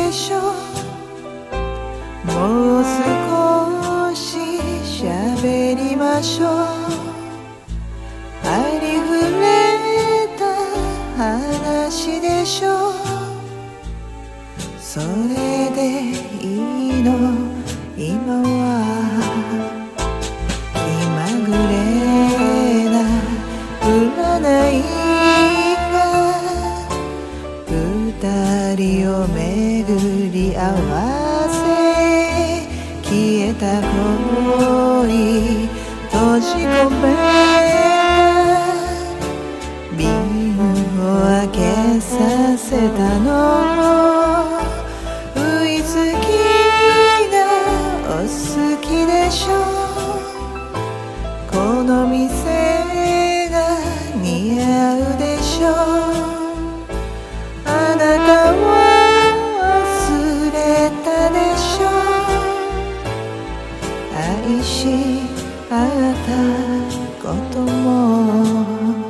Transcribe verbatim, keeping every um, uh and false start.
でしょ。もう少し喋りましょう。ありふれた話でしょ。それでいいの今は。気まぐれな占いが二人を巡り合わせ、消えた恋閉じ込め瓶を開けさせたの。ウイスキーがお好きでしょ。この店が似合うでしょ。あなたは忘れたでしょ。愛し合ったことも